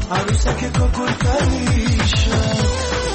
عروسک کاکل پریشان.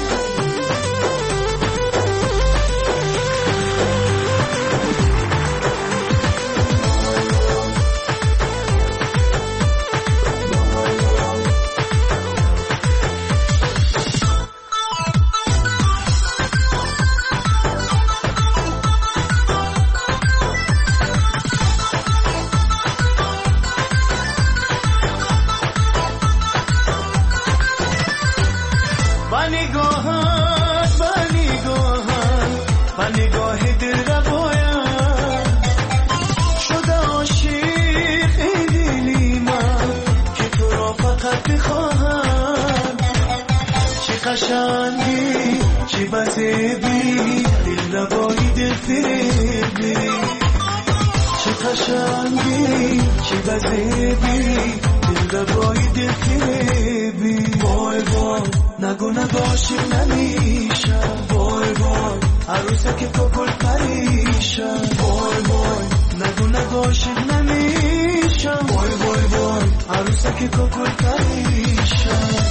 چی بزیبی دل ربایی دل فریبی، چه قشنگی چی بزیبی دل ربایی دل فریبی. وای وای نگو نگاشی نمیشم، وای وای عروسک کاکل پریشان. وای وای نگو نگاشی نمیشم، وای وای وای عروسک کاکل پریشان.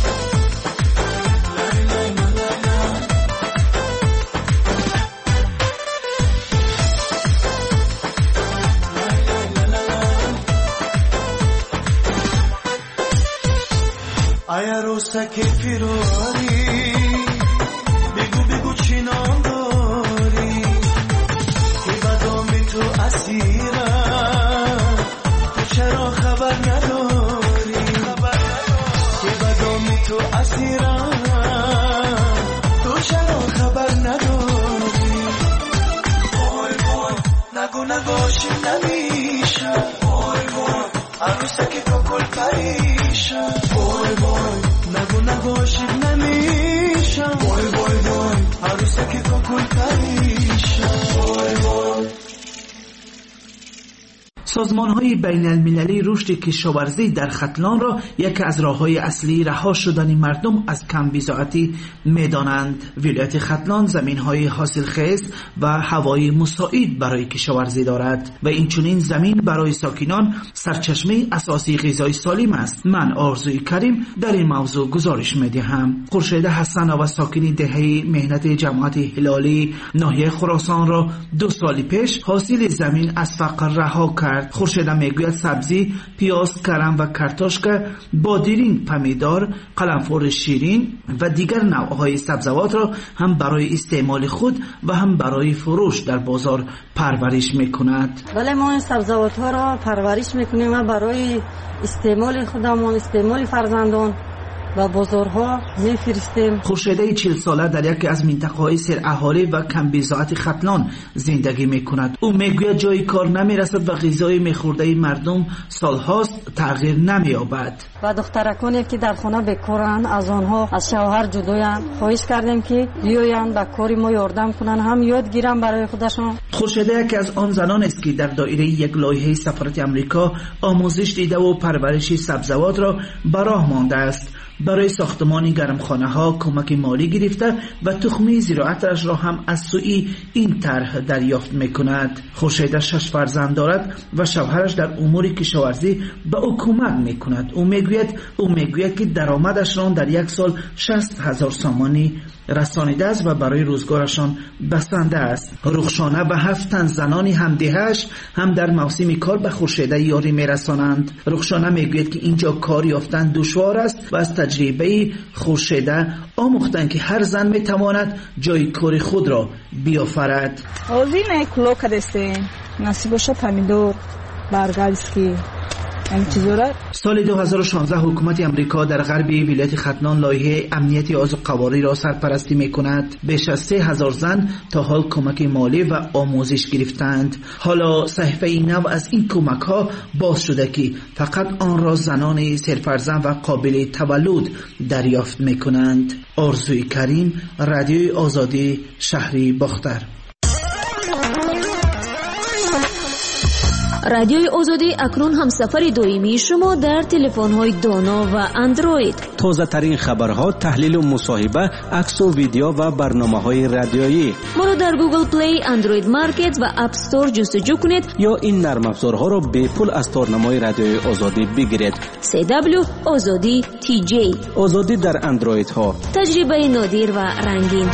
ای عروسک پیراری بگو بگو چی نام داری که بدام تو اسیرم، تو چرا خبر نداری که بدام تو اسیرم، تو چرا خبر نداری. وای وای نگو نگاشی نمیشم، وای وای عروسک کاکل پریشان. وای وای نگو نگاشی نمیشم، وای وای وای عروسک کاکل پریشان. وای وای. سازمان‌های بین المللی رشد کشاورزی در ختلان را یکی از راه‌های اصلی رها شدن مردم از کم بی‌زاعتی می‌دانند. ولایت ختلان زمین‌های حاصلخیز و هوای مساعد برای کشاورزی دارد و این چنین زمین برای ساکنان سرچشمه اساسی غذای سالم است. من آرزوی کریم در این موضوع گزارش می‌دهم. خورشید حسن و ساکنی دهه مهنت جماعت هلالی ناحیه خراسان را 2 سال پیش حاصل زمین از فقر رها کرد. خورشید میگوید سبزی، پیاز، کرم و کارتوشکا، بادرین، پمیدار، قرنفل شیرین و دیگر نوعهای سبزیجات را هم برای استعمال خود و هم برای فروش در بازار پرورش میکند. بله ما این سبزیجات ها را پرورش میکنیم و برای استعمال خودمون، استعمال فرزندان و بازارها میفرستیم. خورشیده 40 ساله در یکی از منطقه‌های سراحالی و کم بی‌زاعت ختلان زندگی میکند. او میگوید جای کار نمیرسد و غذای میخورده مردم سالهاست تغییر نمییابد. و دخترکانی که در خانه بیکارند از آنها از شوهر جدایند، خواهش کردیم که بیایند به کار ما یاردم کنند، هم یاد گیرن برای خودشان. خورشیده یکی از آن زنان است که در دایره یک لایحه سفارت آمریکا آموزش دیده و پرورش سبزیجات را به راه مانده است. برای ساختمان گرمخانه ها کمک مالی گرفته و تخمی زراعتش را هم از سوی این طرح دریافت میکند. خورشید 6 فرزند دارد و شوهرش در امور کشاورزی به او کمک میکند. او میگوید که درآمدش را در یک سال 60,000 سامانی رسانیده است و برای روزگارشان بسنده است. رخشانه و 7 تن زنانی همدهش هم در موسم کار به خورشیده یاری میرسانند. رخشانه میگوید که اینجا کار یافتن دشوار است و از تجربه خورشیده آموختن که هر زن میتواند جای کار خود را بیافرد. اوزینه کلوکا دسته نصیبش پمیدور برگلسکی. سال 2016 حکومت امریکا در غرب ولایت ختلان لایحه امنیت آذوقه‌واری را سرپرستی می‌کند. بیش از 3000 زن تا حال کمک مالی و آموزش گرفتند. حالا صحیفه نو از این کمک‌ها باز شده که فقط آن را زنان سرفرزند و قابل تولد دریافت می‌کنند. آرزوی کریم، رادیوی آزادی، شهری باختر. رادیوی آزادی اکنون هم سفر دائمی شما در تلفن‌های دانا و اندروید. تازه ترین خبرها، تحلیل و مصاحبه، عکس و ویدیو و برنامه‌های رادیویی. ما را در گوگل پلی، اندروید مارکت و اپ استور جستجو کنید یا این نرم افزارها را به پول از تارنمای رادیوی آزادی بگیرید. CW آزادی TJ. آزادی در اندروید ها. تجربه نادر و رنگین.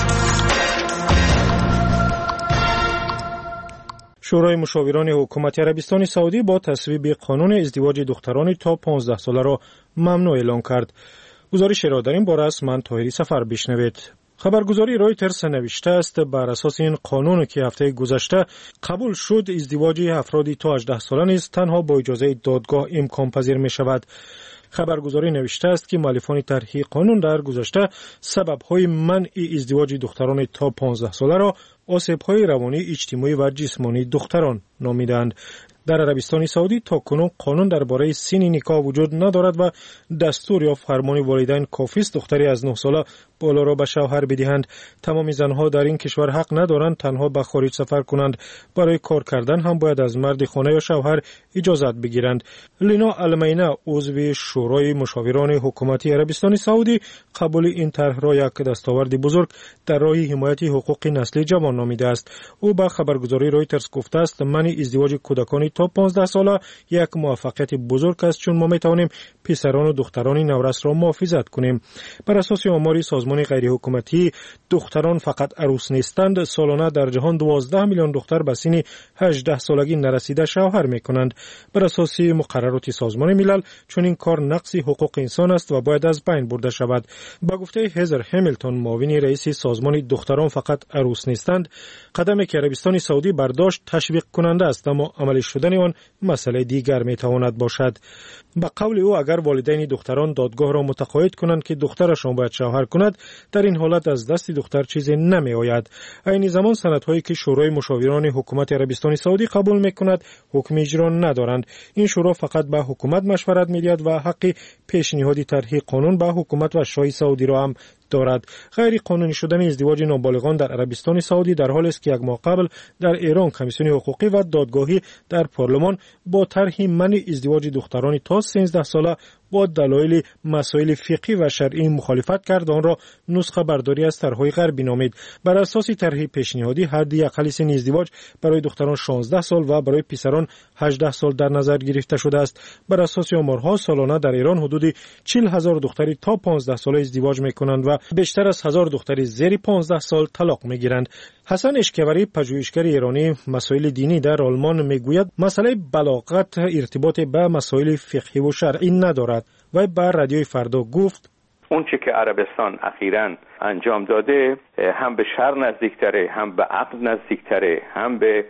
شورای مشاوران حکومت عربستان سعودی با تصویب قانون ازدواج دختران تا 15 ساله را ممنوع اعلام کرد. گزارش را در این باره از من طاهری سفر بشنوید. خبرگزاری رویترز نوشته است بر اساس این قانون که هفته گذشته قبول شد، ازدواج افرادی تا 18 ساله نیز تنها با اجازه دادگاه امکان پذیر می شود. خبرگزاری نوشته است که مؤلفان طرح قانون در گذشته سبب‌های منع ازدواج دختران تا 15 ساله را آسیب‌های روانی، اجتماعی و جسمانی دختران نامیدند. در عربستان سعودی تا کنون قانون درباره سن نکاح وجود ندارد و دستور یا فرمان والدین کافی است دختری از 9 ساله بالا را به شوهر بدهند. تمام زنها در این کشور حق ندارند تنها به خارج سفر کنند. برای کار کردن هم باید از مرد خانه یا شوهر اجازت بگیرند. لینا المینه، عضو شورای مشاوران حکومت عربستان سعودی، قبول این طرح را یک دستاورد بزرگ در راه حمایت حقوق نسلی جوان نامیده است. او به خبرگزاری رویترز گفته است منع ازدواج کودکان تا 15 ساله یک موفقیت بزرگ است، چون ما میتوانیم پسران و دختران نورس را محافظت کنیم. بر اساس آمار سازمان غیر حکومتی، دختران فقط عروس نیستند. سالانه در جهان 12 میلیون دختر به سن 18 سالگی نرسیده شوهر میکنند. بر اساس مقررات سازمان ملل، چون این کار نقض حقوق انسان است و باید از بین برده شود. با گفته هزر همیلتون، معاون رئیس سازمان دختران فقط عروس نیستند، قدمی که عربستان سعودی برداشت تشویق کننده است، اما عملی شدن آن مسئله دیگر میتواند باشد. به قول او اگر والدین دختران دادگاه را متقاعد کنند که دخترشان باید شوهر کند، در این حالت از دست دختر چیزی نمی آید. این زمان سندهایی که شورای مشاوران حکومت عربستان سعودی قبول میکند حکم اجرا ندارند. این شورا فقط به حکومت مشورت میدهد و حق پیشنهاد طرح قانون به حکومت و شاه سعودی را هم دارد. غیر قانونی شدن ازدواج نابالغان در عربستان سعودی در حالی است که یک ماه قبل در ایران کمیسیون حقوقی و دادگاهی در پارلمان با طرح منع ازدواج دختران تا 13 ساله با دلایل مسائل فقهی و شرعی مخالفت کرد، آن را نسخه برداری از طرح‌های غربی نامید. بر اساس طرح پیشنهادی حد اقل سن ازدواج برای دختران 16 سال و برای پسران 18 سال در نظر گرفته شده است. بر اساس آمارها سالانه در ایران حدود 40,000 دختری تا 15 ساله ازدواج می‌کنند و بیشتر از 1000 دختری زیر 15 سال طلاق می‌گیرند. حسن اشکوری، پژوهشگر ایرانی مسائل دینی در آلمان، میگوید مسئله بلاغت ارتباط به مسائل فقهی و شرعی ندارد و بر رادیوی فردا گفت اون چه که عربستان اخیراً انجام داده هم به شرع نزدیکتره، هم به عقل نزدیکتره، هم به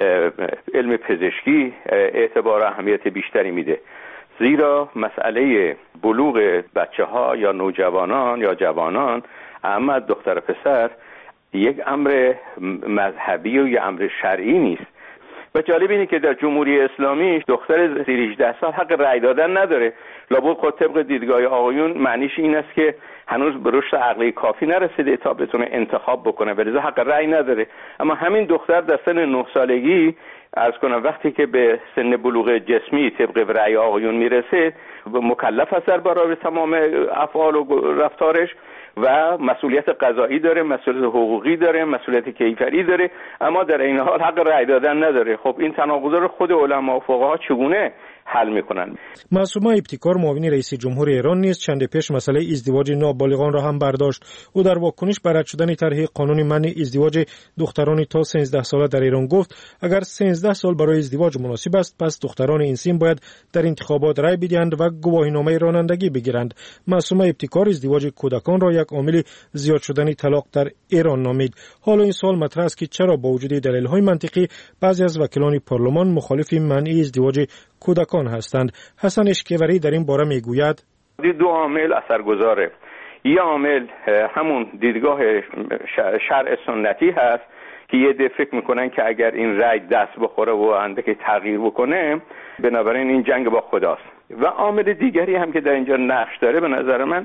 علم پزشکی اعتبار اهمیت بیشتری میده. زیرا مسئله بلوغ بچه‌ها یا نوجوانان یا جوانان، اما دختر پسر، یک امر مذهبی و یک امر شرعی نیست. و جالب اینه که در جمهوری اسلامی دختر زیر 18 سال حق رأی دادن نداره. لابد خود طبق دیدگاه آقایون معنیش این است که هنوز به رشد عقلی کافی نرسیده تا بتونه انتخاب بکنه و لذا حق رأی نداره. اما همین دختر در سن 9 سالگی عرض کنم وقتی که به سن بلوغ جسمی طبق رأی آقایون میرسه مکلف است برای تمام افعال و رفتارش و مسئولیت قضایی داره، مسئولیت حقوقی داره، مسئولیت کیفری داره، اما در این حال حق رأی دادن نداره. خب این تناقض رو خود علما و فقها چگونه حل میکنن؟ معصومه ابتکار، معاون رئیس جمهور ایران نیز چند پیش مسئله ازدواج نابالغان را هم برداشت. او در واکنش به رد شدن طرح قانون منع ازدواج دختران تا 13 ساله در ایران گفت اگر 13 سال برای ازدواج مناسب است، پس دختران این سن باید در انتخابات رأی بدهند و گواهینامه رانندگی بگیرند. معصومه ابتکار ازدواج کودکان را یک عامل زیاد شدن طلاق در ایران نامید. حالا این سوال مطرح است که چرا با وجود دلایل‌های منطقی بعضی از وکیلان پارلمان مخالف منع ازدواج کودکان هستند. حسن اشکوری در این باره میگوید دو عامل اثرگذاره. یک عامل همون دیدگاه شرع سنتی هست که یه ده فکر میکنن که اگر این رأی دست بخوره و اندکی تغییر بکنه بنابراین این جنگ با خداست. و عامل دیگری هم که در اینجا نقش داره به نظر من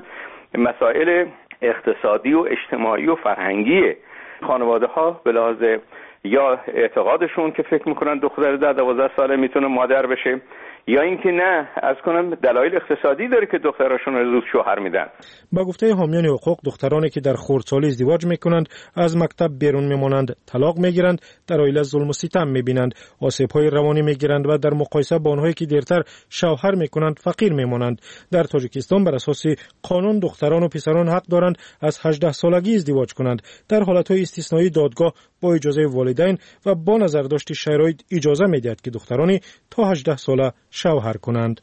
مسائل اقتصادی و اجتماعی و فرهنگی. خانواده ها به لحاظ یا اعتقادشون که فکر میکنن دختر 12 ساله میتونه مادر بشه، یا اینکه نه از کنم دلایل اقتصادی داره که دختراشون رو زود شوهر میدن. با گفته حامیان حقوق، دخترانی که در خردسالی ازدواج میکنند از مکتب بیرون میمانند، طلاق میگیرند، در عائله ظلم و ستم میبینند، آسیب‌های روانی میگیرند و در مقایسه با آنهایی که دیرتر شوهر میکنند فقیر میمانند. در تاجیکستان بر اساس قانون دختران و پسران حق دارند از 18 سالگی ازدواج کنند. در حالت‌های استثنایی دادگاه با اجازه والدین و با نظرداشت شرایط اجازه میدهد که دخترانی تا 18 ساله شوهر کنند.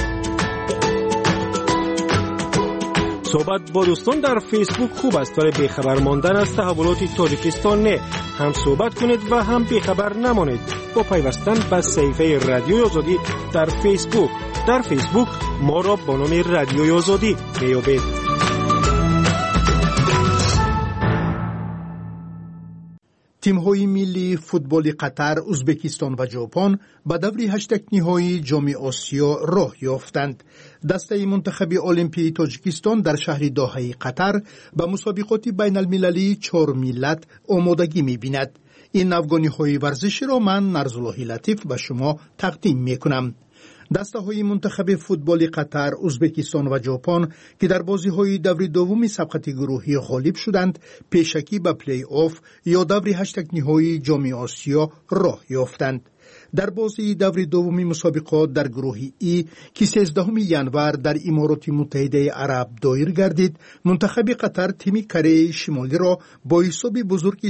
صحبت با دوستان در فیسبوک خوب است، ولی بیخبر ماندن از تحولات تاجیکستان نه. هم صحبت کنید و هم بیخبر نمانید با پیوستن به صفحه رادیوی آزادی در فیسبوک. در فیسبوک ما را با نام رادیوی آزادی میابید. تیم‌های ملی فوتبال قطر، ازبکستان و ژاپن به دور 8 نهایی جام آسیا راه یافتند. دسته منتخب المپی تاجیکستان در شهر دوحه قطر به مسابقات بین المللی 4 ملت آمادگی می‌بیند. این افغانی‌های ورزشی را من نرزالله لطیف به شما تقدیم می‌کنم. دسته‌های منتخب فوتبال قطر، ازبکستان و ژاپن که در بازی‌های دور دوم سبقت گروهی غالب شدند، پیشکی به پلی آف یا دور 8 نهایی جام آسیا راه یافتند. در بازی دور دوم مسابقات در گروه ای که 13 ینور در امارات متحده عرب دایر گردید، منتخب قطر تیم کره شمالی را با حساب بزرگ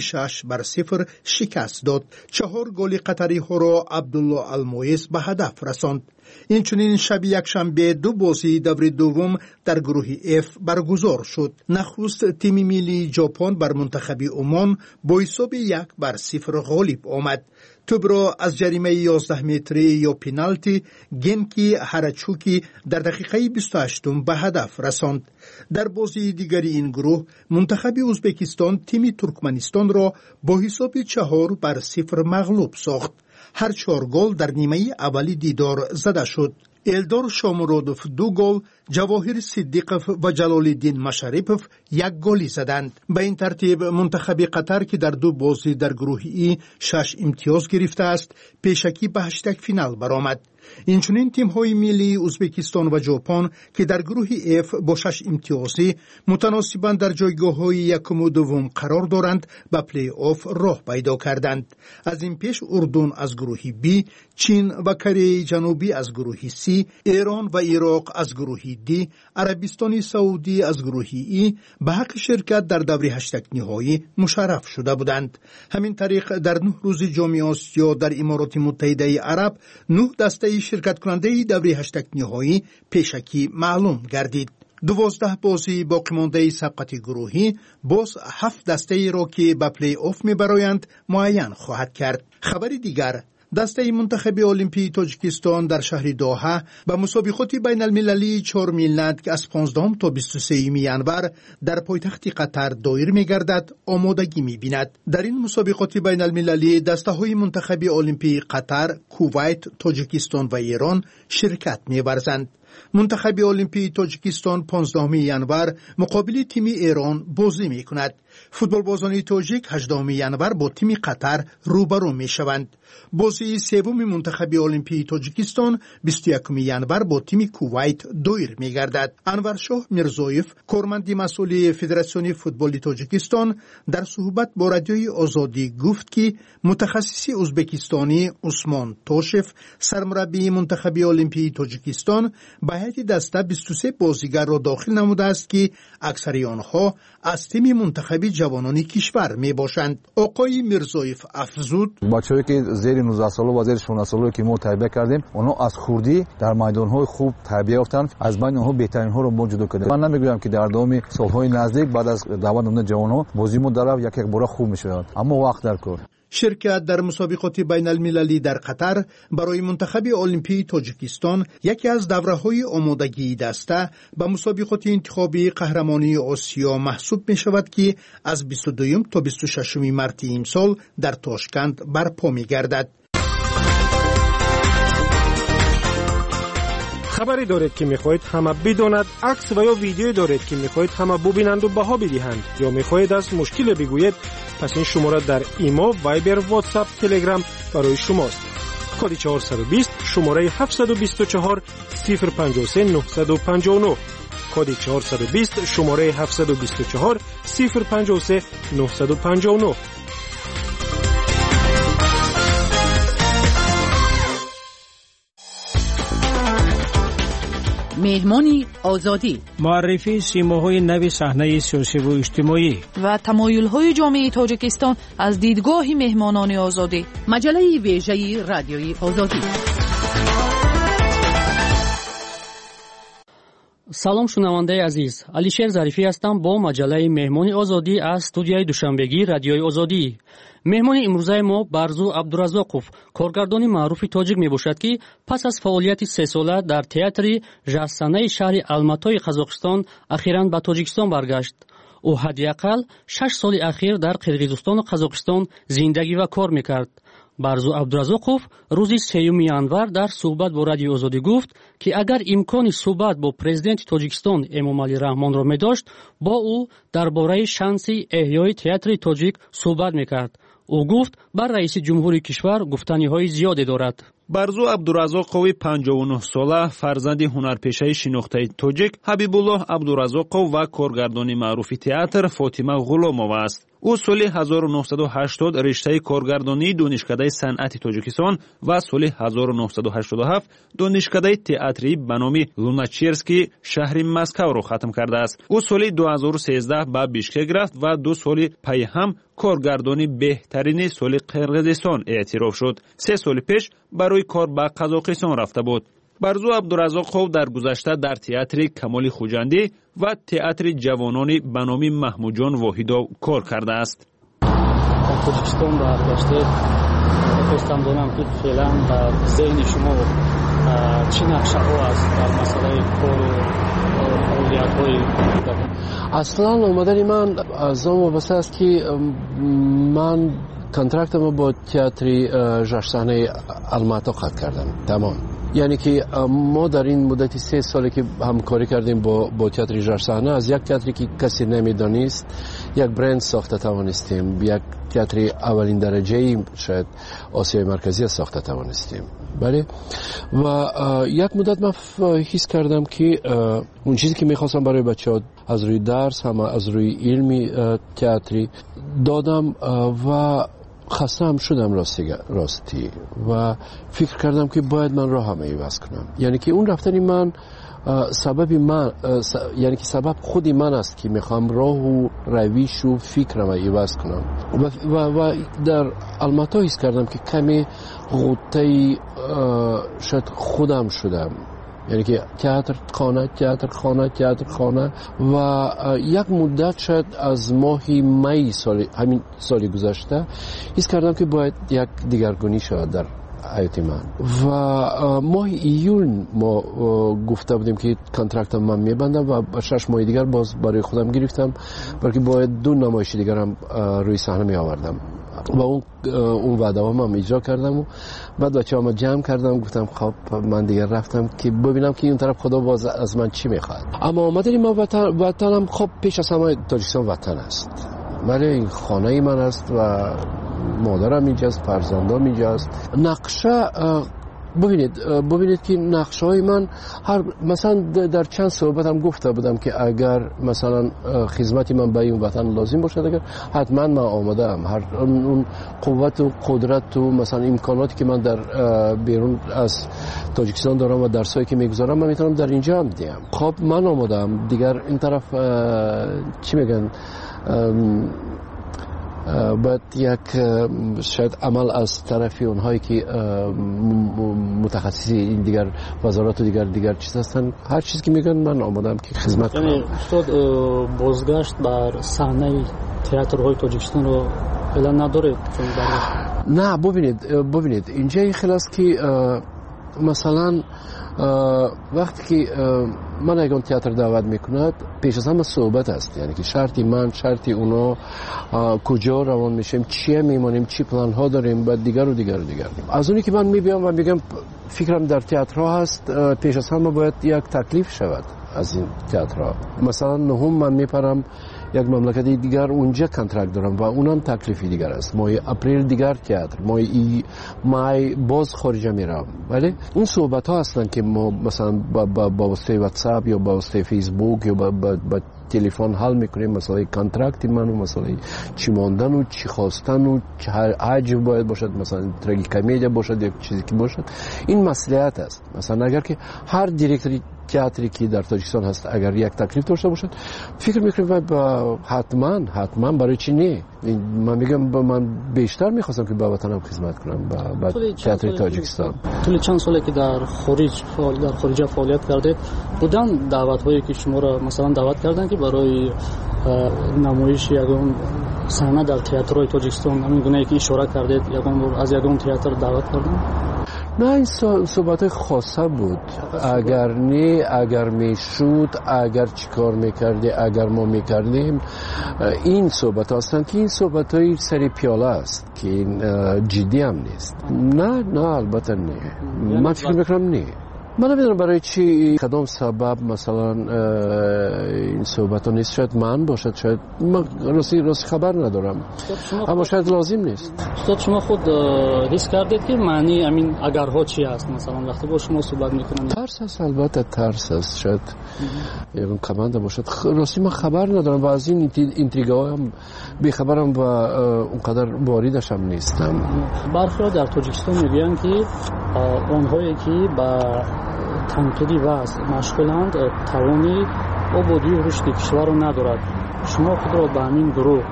6-0 شکست داد. 4 گل قطری ها را عبدالله المویس به هدف رساند. اینچنین شب یکشنبه 2 بازی دور دوم در گروه اف برگزار شد. نخست تیم ملی ژاپن بر منتخب عمان با حساب 1-0 غالب آمد. توپ را از جریمه 11 متری یا پنالتی گنکی هرچوکی در دقیقه 28 به هدف رساند. در بازی دیگری این گروه منتخب ازبکستان تیم ترکمنستان را با حساب 4-0 مغلوب ساخت. هر 4 گل در نیمه اولی دیدار زده شد. الدار شامرودوف 2 گل، جواهر صدیقов و جلالالدین مشرفov 1 گلی زدند. به این ترتیب منتخب قطر که در 2 بازی در گروه ای 6 امتیاز گرفته است، پیشکی به 8 فینال برآمد. اینچنین تیم‌های ملی ازبکستان و ژاپن که در گروه اف با 6 امتیازی متناسباً در جایگاه‌های یکم و دوم قرار دارند و پلی آف راه پیدا کردند. از این پیش اردن از گروه بی، چین و کره جنوبی از گروه سی، ایران و عراق از گروه دی، عربستان سعودی از گروه ای به حق شرکت در دور 8 نهایی مشرف شده بودند. همین طریق در 9 روز جام آسیا در امارات متحده عرب 9 دسته شرکت کننده دور 8 نهایی پیشکی معلوم گردید. 12 بازی باقی مانده سبقت گروهی باز 7 دسته را که به پلی آف میبرایند معین خواهد کرد. خبر دیگر، دسته منتخب المپی تاجیکستان در شهر دوحه به مسابقات بین المللی 4 ملت که از 15 تا 23 ینور در پایتخت قطر دایر می‌گردد آمادگی می‌بیند. در این مسابقات بین المللی دسته‌های منتخب المپی قطر، کویت، تاجیکستان و ایران شرکت می‌ورزند. منتخب المپی تاجیکستان 15 ینور مقابل تیم ایران بازی می‌کند. فوتبال بازان تاجیک 18 ینور با تیم قطر روبرو می‌شوند. بازی سوم منتخب المپی تاجیکستان 21 ینور با تیم کویت دایر می‌گردد. انورشاه میرزایف، کارمند مسئول فدراسیون فوتبال تاجیکستان، در صحبت با رادیوی آزادی گفت که متخصص ازبکستانی عثمان توشف، سرمربی منتخب المپی تاجیکستان، به هیئت دسته 23 بازیگر را داخل نموده است که اکثر آنها از تیم منتخب جوانان کشور میباشند. آقای میرزایف افزود: بچه‌ای که زیر 19 ساله و زیر 16 ساله که ما تربیت کردیم، اونا از خوردی در میدان‌های خوب تربیت یافتند. از بین آنها بهترین ها را ما جدا کردیم. من نمیگویم که در ادامه سال‌های نزدیک بعد از دعوت نمودن جوان‌ها بازیمون در یک بار خوب می‌شود، اما وقت در کار. شرکت در مسابقات بین المللی در قطر برای منتخب المپی تاجیکستان یکی از دوره‌های آمادگی دسته به مسابقات انتخابی قهرمانی آسیا محسوب می شود که از 22 تا 26 مارس امسال در تاشکند برپا می گردد. خبری دارید که میخواهید همه بداند، عکس و یا ویدیو دارید که میخواهید همه ببینند و بها بدهند، یا میخواهید از مشکل بگویید، پس این شماره در ایمو، وایبر، واتساپ، تلگرام برای شماست. کد 420 شماره 724 053 959. کد 420 شماره 724 053 959. مهمانی آزادی، معرفی سیماهای نو صحنه سیاسی و اجتماعی و تمایل‌های جامعه تاجیکستان از دیدگاه مهمانان آزادی. مجله ویژه رادیوی آزادی. سلام شنونده عزیز، علیشیر ظریفی هستم با مجله مهمانی آزادی از استودیوی دوشنبگی رادیوی آزادی. مهمان امروزه ما برزو عبدالرزاقوف، کارگردان معروف تاجیک میباشد که پس از فعالیت 3 ساله در تئاتر جشنواره شهر الماتای قزاقستان اخیراً به تاجیکستان برگشت. او حداقل 6 سال اخیر در قرقیزستان و قزاقستان زندگی و کار میکرد. برزو عبدالرزاقوف روز 3 ینور در صحبت با رادیو آزادی گفت که اگر امکان صحبت با پرزیدنت تاجیکستان امامعلی رحمان را می‌داشت، با او درباره شانس احیای تئاتر تاجیک صحبت می‌کرد. او گفت بر رئیس جمهوری کشور گفتنی‌های زیادی دارد. برزو عبدالرزاقوف 59 ساله فرزند هنرپیشه شناخته تاجیک حبیبالله عبدالرزاقوف و کارگردان معروف تئاتر فاطمه غلامова است. او سال 1980 رشته کارگردانی دانشکده صنعت تاجیکستان و سال 1987 دانشکده تئاتری به نام لوناچرسکی شهر مسکو را ختم کرده است. او سال 2013 به بیشکک رفت و 2 سال پی هم کارگردانی بهترین سال قرقیزستان اعتراف شد. 3 سال پیش برای کار به قزاقستان رفته بود. برزو عبدالرزاقوف در گذشته در تئاتر کمال خوجندی و تئاتر جوانانی به نام محمود جان واحدا کار کرده است. در تاجیکستان برگشته خواستم دانم که فعلا در ذهن شما چه نقشه‌ها است در مسئله کار و فعالیت‌های اصلا آمدن من از آن وابسته است که من کنترکتم با تئاتر جشنواره الماتا قطع کردم. تمام. یعنی که ما در این مدت 3 سالی که همکاری کردیم با تئاتر جشنواره از یک تئاتری که کسی نمیدانست یک برند ساخته توانستیم، یک تئاتر اولین درجه شاید آسیای مرکزی ساخته توانستیم. بله. و یک مدت من حس کردم که اون چیزی که میخواستم برای بچه‌ها از روی درس هم از روی علمی تئاتری دادم و خسته هم شدم راستی و فکر کردم که باید من راه هم عوض کنم. یعنی که اون رفتن من یعنی که سبب خودی من است که میخوام راه و رویش و فکرم عوض کنم و در الماتا حس کردم که کمی غوطه شاید خودم شدم. یعنی که تئاتر خانه و یک مدت شاید از ماه می همین سال گذشته حس کردم که باید یک دیگرگونی شود در حیات من و ماه ایول ما گفته بودیم که کنترکتم من میبندم و 6 ماه دیگر باز برای خودم گرفتم برای که باید 2 نمایش دیگر هم روی صحنه می آوردم و اون وعده هم اجرا کردم و بعد بچه‌هام جمع کردم گفتم خب من دیگر رفتم که ببینم که این طرف خدا باز از من چی میخواد. اما آمدن ما وطنم خب پیش از همه تاجیکستان وطن است. ولی این خانه من است و مادرم اینجاست، فرزندام اینجاست. نقشه ببینید که نقشه های من مثلا در چند صحبتم گفته بودم که اگر مثلا خدمتی من به این وطن لازم باشد اگر حتما من آماده ام. هر اون قوت و قدرت و مثلا امکاناتی که من در بیرون از تاجیکستان دارم و درسایی که میگذارم من میتونم در اینجا هم دیم. خب من آماده ام. دیگر این طرف چی میگن باید یک شاید عمل از طرفی اونهایی که متخصصی این دیگر وزارات و دیگر چیز هستن هر چیزی که میگن من آمادم که خدمت کنم. یعنی استاد بازگشت بر صحنه تئاترهای تاجیکستان رو فعلا نداره؟ نه ببینید اینجا خیلی است که مثلا وقتی که من اگه اون تئاتر دعوت میکند پیش از همه صحبت است، یعنی که شرطی من شرطی اونا کجا روان میشیم، چیه میمونیم، چی پلان ها داریم و دیگر و دیگر و دیگر. از اونی که من میبینم و میگم فکرم در تئاترها هست، پیش از همه باید یک تکلیف شود از این تئاترها. مثلا نهم من میپرم یک مملکت دیگر، اونجا کنترکت دارم و اونم تکلیفی دیگر است. ماه اپریل دیگر تئاتر، مای باز خارج میرم. ولی اون صحبت ها هستن که ما مثلا با واسطه واتساپ یا با واسطه فیسبوک یا با تلفن حل میکنیم، مثلا کانترکت من و مثلا چی ماندن و چی خواستن و چه حجم باید باشد، مثلا تراژی کمدی باشد یا چیزی که باشد. این مصلحت است. مثلا اگر که هر دیرکتوری تئاتری که در تاجیکستان هست اگر یک تکلیف داشته باشد، فکر میکنم حتما برای چی نه. من میگم من بیشتر میخواستم که به وطنم خدمت کنم با تئاتر تاجیکستان. طول چند ساله که در خارج فعالیت کردید، بودن دعوت هایی که شما را مثلا دعوت کردن که برای نمایش یگان صحنه در تئاترهای تاجیکستان، همین گونه که اشاره کردید از یگان تئاتر دعوت کردن؟ نه، این صحبت خاصه بود. اگر میشود، اگر چیکار میکردی، اگر ما میکردیم، این صحبت هستند که این صحبت های سری پیاله است که این جدی هم نیست. نه البته نه، من فکر میکنم نه. من نمیدونم برای چی کدام سبب مثلا این صحبت ها نیست. شاید من باشد، شاید من راستی خبر ندارم، اما شاید لازم نیست. استاد شما خود حس کردید که معنی همین اگرها چی است؟ مثلا وقتی با شما صحبت میکنن ترس است، البته ترس است، شاید یکم کمانده باشد. راستی من خبر ندارم و از این اینتریگا هم بیخبرم و اونقدر واردش هم نیستم. برخی در تاجیکستان میگن که آنهایی که با تنقیدی وضع مشغولند توانی آبادی و رشد کشور رو ندارد. شما خود را به همین گروه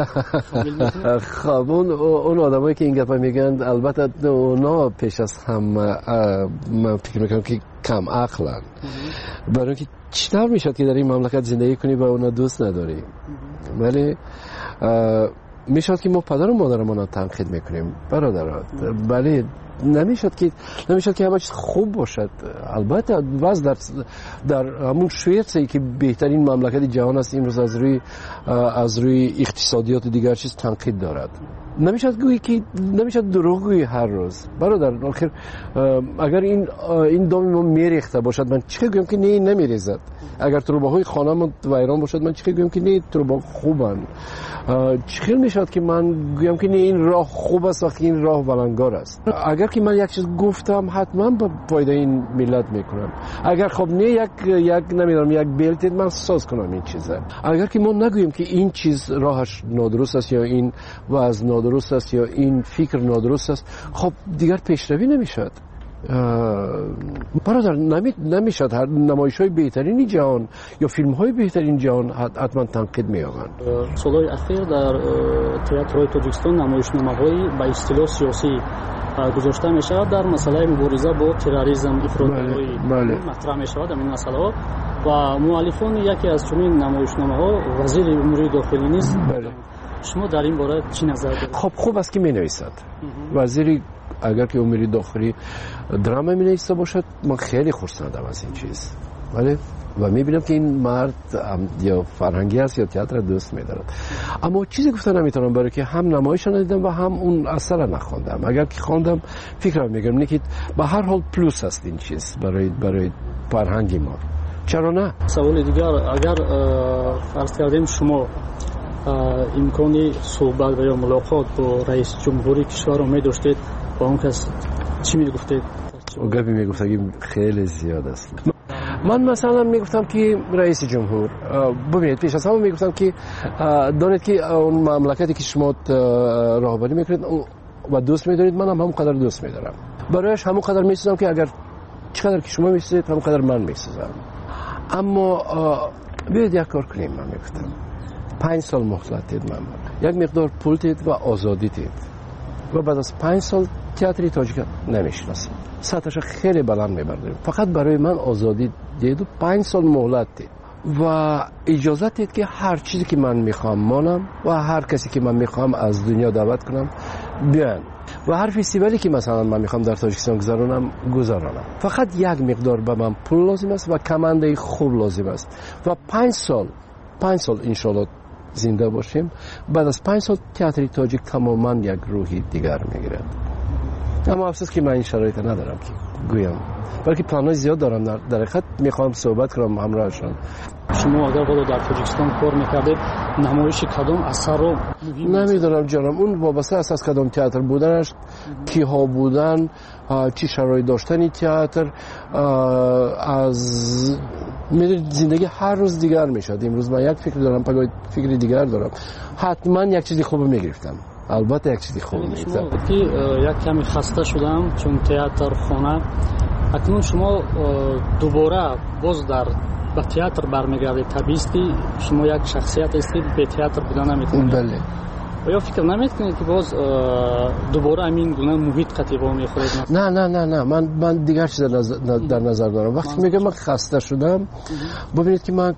خب اون آدمایی که این گپا میگن البته اونا پیش از هم من فکر میکنم که کم عقلن. برای اینکه چطور میشد که در این مملکت زندگی کنی و اونا دوست نداری؟ ولی میشد که ما پدر و مادرمون تنقید میکنیم برادرات، ولی نمیشد که همه چیز خوب باشد. البته وضع در همون شویتسی که بهترین مملکت جهان است امروز از روی اقتصادیات و دیگر چیز تنقید دارد. نمیشد دروغ گویی هر روز برادر. آخر اگر این دام ما میریخته باشد، من چه گویم که نه نمیریزد. اگر تروباهای خانه‌مون ویران باشد، من چه گویم که نه تروبا خوبن. چه میشد که من گویم که نه این راه خوب است وقتی این راه بلنگار است. اگر که من یک چیز گفتم حتما به فایده این ملت میکنم. اگر خب نه یک نمیدونم یک بلت من ساز کنم این چیزه. اگر که ما نگوییم که این چیز راهش نادرست است یا این وضع نادرست است یا این فکر نادرست است، خب دیگر پیشروی نمیشد. برادر نمیشد هر نمایش‌های بهترین جهان یا فیلم‌های بهترین جهان حتما تنقید می‌یابند. سال‌های اخیر در تئاترهای تاجیکستان نمایشنامه‌هایی با اصطلاح سیاسی گذاشته می‌شود در مسئله مبارزه با تروریسم افراط‌گرایی مطرح می‌شود. این مسئله و مؤلفان یکی از چنین نمایشنامه‌ها وزیر امور داخلی نیست. شما در این باره چی نظر دارید؟ خب خوب است که می‌نویسد. وزیری اگر که امور داخلی دراما می‌نویسه باشد، من خیلی خرسندم از این چیز. ولی و می‌بینم که این مرد یا فرهنگی است یا تئاتر دوست می‌دارد. اما چیزی گفتن نمی‌تونم، برای که هم نمایش ندیدم و هم اون اثر نخوندم. اگر که خواندم فکرم می‌کنم که به هر حال پلوس است این چیز برای فرهنگی ما. چرا نه؟ سوال دیگر، اگر فرض کردیم شما امکانی صحبت و یا ملاقات با رئیس جمهوری کشور رو می‌داشتید، با اون کس چی میگفتید؟ او گپی میگفتم که خیلی زیاد است. من مثلا میگفتم که رئیس جمهور ببینید، پیش از همه میگفتم که دانید که اون مملکتی که شما راهبری میکنید و دوست میدارید، من هم همونقدر دوست میدارم. برایش همونقدر میسازم که اگر چقدر که شما میسازید همونقدر من میسازم. اما بیاید یک کار کنیم. من میگفتم 5 سال مهلت دید، من یک مقدار پول دید و آزادی دید و بعد از 5 سال تئاتر تاجیک نمیشناسم، سطحش خیلی بلند میبردیم. فقط برای من آزادی دید و 5 سال مهلت دید و اجازه دید که هر چیزی که من میخوام مانم و هر کسی که من میخوام از دنیا دعوت کنم بیان. و هر فستیوالی که مثلا من میخوام در تاجیکستان گذرانم فقط یک مقدار به من پول لازم است و کمانده خوب لازم است و 5 سال انشالله زنده باشیم. بعد از 5 سال تئاتر تاجیک تماما یک روحی دیگر میگیرد. اما افسوس که من این شرایط ندارم که گویم، بلکه پلان‌های زیاد دارم. در حقیقت میخوام صحبت کنم همراهشان. شما اگر والا در تاجیکستان کار میکردید نمایش کدام اثر رو نمیدونم جانم، اون وابسته است از کدام تئاتر بودنش، کیها بودن، چی شرایط داشتن تئاتر، از میدونید زندگی هر روز دیگر میشد. امروز من یک فکر دارم، پگاه فکری دیگر دارم. حتما یک چیزی خوب میگرفتم، البته یک چیزی خوب میگرفتم. که یک کمی خسته شدم چون تئاتر خانه. اکنون شما دوباره باز به تئاتر برمیگردید. طبیعی شما یک شخصیت هستید، به تئاتر بودن نمیتونید. بله. یا فکر نمیکنید که باز دوباره همین گونه محیط قطیبا میخورید؟ نه من دیگر چیز در نظر دارم. وقتی میگم من خسته شدم، ببینید که من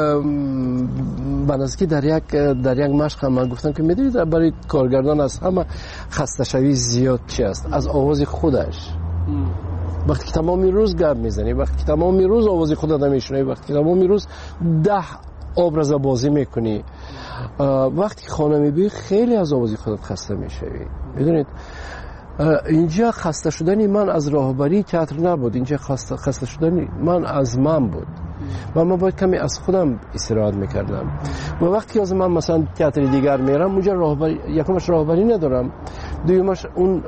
بنظری در یک مشق من گفتم که میدونید برای کارگردان از همه خسته شوی زیاد چی است؟ از آواز خودش. وقتی که تمامی روز گپ میزنی، وقتی که تمامی روز آواز خودت نمیشنوی، وقتی که تمامی روز 10 ابراز بازی میکنی، وقتی که خانه میبینی خیلی از آواز خودت خسته میشوی. میدونید اینجا خسته شدنی من از راهبری تئاتر نبود، اینجا خسته شدنی من از من بود و من باید کمی از خودم استراحت میکردم. و وقتی از من مثلا تئاتر دیگر میرم اونجا راهبری، یکمش راهبری ندارم، دومش اون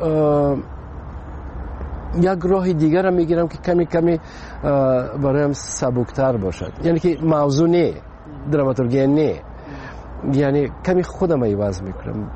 یک راه دیگر هم میگیرم که کمی برایم سبکتر باشد، یعنی که موضوع نه، دراماتورگی نه، یعنی کمی خودم عوض میکنم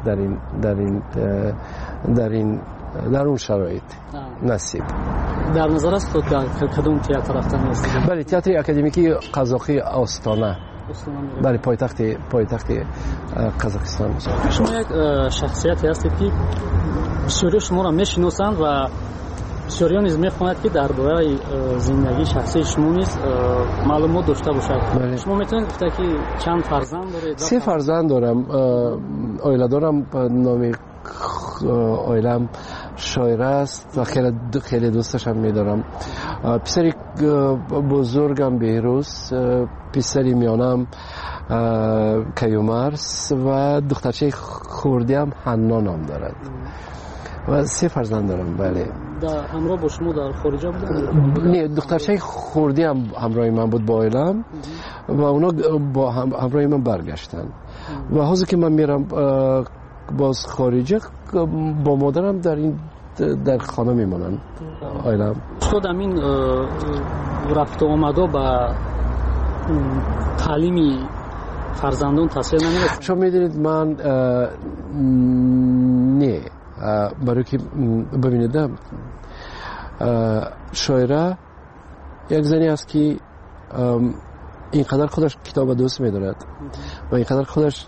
در اون شرایط نصیب. در نظر است خود در کدوم تئاتر رفتن هستید؟ بله، تئاتر اکادمیکی قزاقی آستانه. بله، پایتخت قزاقستان. شما یک شخصیتی هستید که بسیاری شما را میشناسند و بسیاری نیز میخواند که درباره زندگی شخصی شما نیز معلومات داشته باشد. بله. شما میتونید گفته که چند فرزند دارید؟ 3 فرزند دارم. اویله دارم، نام اویلم شایره است و خیلی دوستش هم میدارم. پسری بزرگم بهروز، پسری میانم کیومرس و دخترچه خوردی هم حنا نام دارد. و 3 فرزند دارم. بله. در همراه با شما در خارج بودن؟ نه، دخترچه خوردی هم همراه من بود با عائلم و اونا با همراه من برگشتن و حاضر که من میرم باز خارجه با مادرم در خانه میمونن عائلم. خود همین رفت و آمده با تعلیمی فرزندان تاثیر نمیرسه؟ شما میدونید من نه، برای که ببینید شاعره یک زنی است که اینقدر خودش کتاب دوست میدارد و اینقدر خودش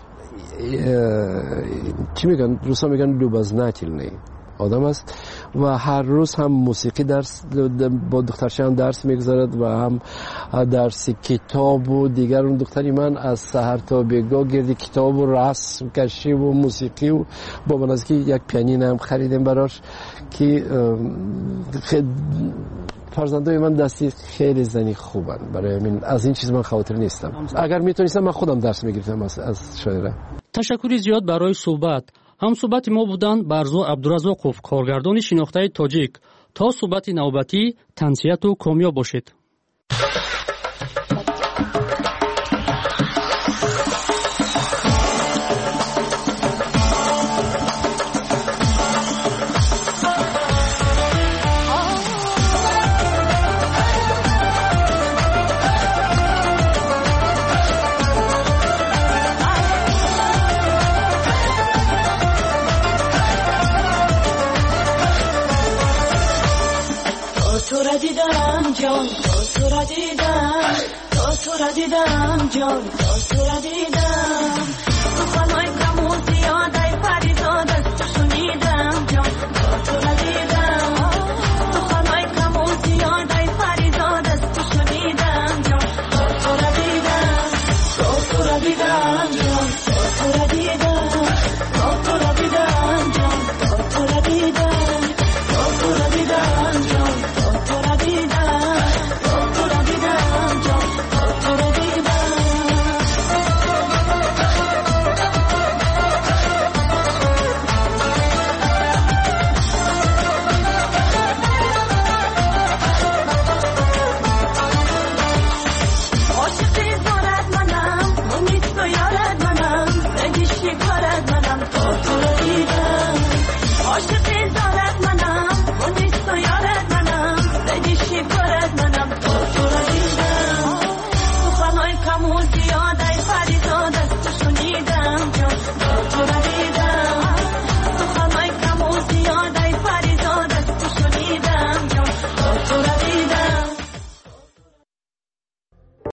چی میگن روسا میگن لوبازناتیلنی آدم است و هر روز هم موسیقی درس با دخترش هم درس میگذارد و هم درس کتاب و دیگر. اون دختری من از سحر تا بگاه گردی کتاب و رسم کشی و موسیقی و با بنازی یک پیانین هم خریدیم براش که فرزندای من دستی خیلی زنی خوبن. برای من از این چیز من خاطر نیستم. اگر میتونستم من خودم درس میگرفتم از شاعره. تشکری زیاد برای صحبت. هم صحبت ما بودند برزو عبدالرزاقوف، کارگردان شناخته تاجیک. تا صحبت نوبتی، تنسیت و کامیاب باشید. تو را دیدم جان، تو را دیدم